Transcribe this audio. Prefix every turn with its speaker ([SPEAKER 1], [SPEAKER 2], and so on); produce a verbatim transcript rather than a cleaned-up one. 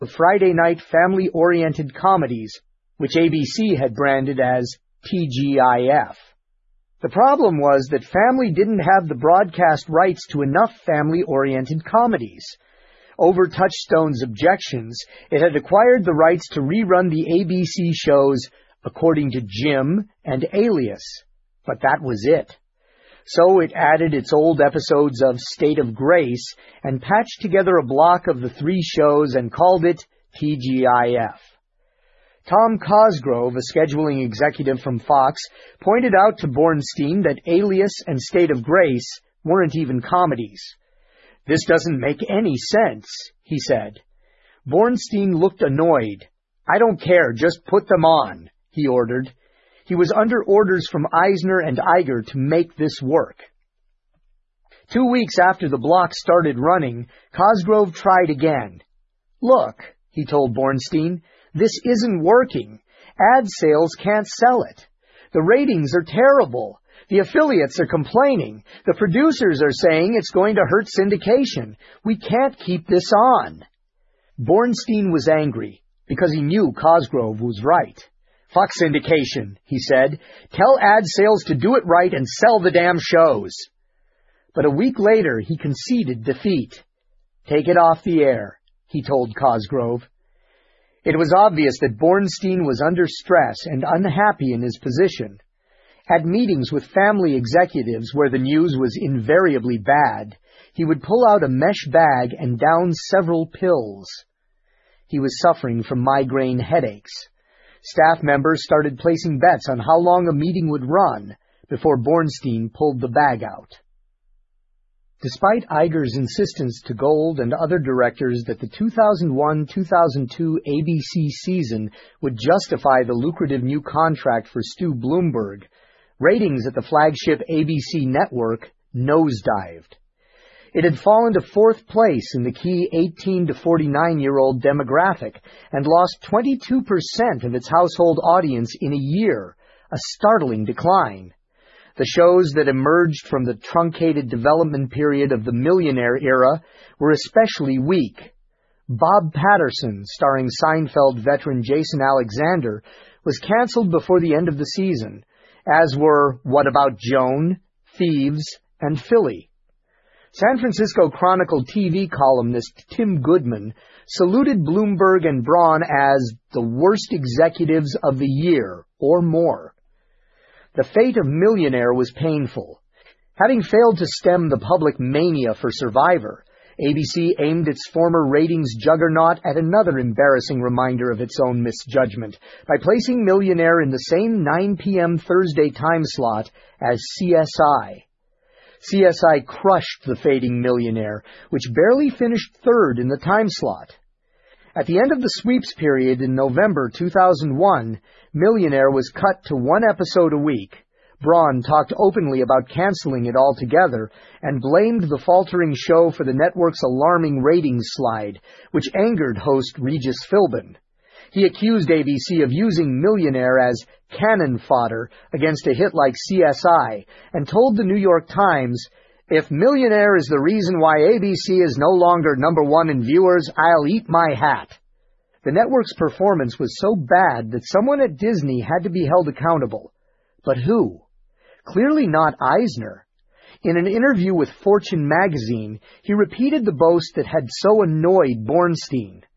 [SPEAKER 1] of Friday night family-oriented comedies, which A B C had branded as T G I F. The problem was that Family didn't have the broadcast rights to enough family-oriented comedies. Over Touchstone's objections, it had acquired the rights to rerun the A B C shows According to Jim and Alias, but that was it. So it added its old episodes of State of Grace and patched together a block of the three shows and called it T G I F. Tom Cosgrove, a scheduling executive from Fox, pointed out to Bornstein that Alias and State of Grace weren't even comedies. "This doesn't make any sense," he said. Bornstein looked annoyed. "I don't care, just put them on," he ordered. He was under orders from Eisner and Iger to make this work. Two weeks after the block started running, Cosgrove tried again. "Look," he told Bornstein, "this isn't working. Ad sales can't sell it. The ratings are terrible. The affiliates are complaining. The producers are saying it's going to hurt syndication. We can't keep this on." Bornstein was angry because he knew Cosgrove was right. "Fuck syndication," he said. "Tell ad sales to do it right and sell the damn shows." But a week later, he conceded defeat. "Take it off the air," he told Cosgrove. It was obvious that Bornstein was under stress and unhappy in his position. At meetings with family executives where the news was invariably bad, he would pull out a mesh bag and down several pills. He was suffering from migraine headaches. Staff members started placing bets on how long a meeting would run before Bornstein pulled the bag out. Despite Iger's insistence to Gold and other directors that the two thousand one two thousand two A B C season would justify the lucrative new contract for Stu Bloomberg, ratings at the flagship A B C network nosedived. It had fallen to fourth place in the key eighteen to forty-nine-year-old demographic and lost twenty-two percent of its household audience in a year, a startling decline. The shows that emerged from the truncated development period of the Millionaire era were especially weak. Bob Patterson, starring Seinfeld veteran Jason Alexander, was canceled before the end of the season, as were What About Joan, Thieves, and Philly. San Francisco Chronicle T V columnist Tim Goodman saluted Bloomberg and Braun as the worst executives of the year, or more. The fate of Millionaire was painful. Having failed to stem the public mania for Survivor, A B C aimed its former ratings juggernaut at another embarrassing reminder of its own misjudgment by placing Millionaire in the same nine p.m. Thursday time slot as C S I. C S I crushed the fading Millionaire, which barely finished third in the time slot. At the end of the sweeps period in November two thousand one, Millionaire was cut to one episode a week. Braun talked openly about canceling it altogether and blamed the faltering show for the network's alarming ratings slide, which angered host Regis Philbin. He accused A B C of using Millionaire as cannon fodder against a hit like C S I and told the New York Times, "If Millionaire is the reason why A B C is no longer number one in viewers, I'll eat my hat." The network's performance was so bad that someone at Disney had to be held accountable. But who? Clearly not Eisner. In an interview with Fortune magazine, he repeated the boast that had so annoyed Bornstein.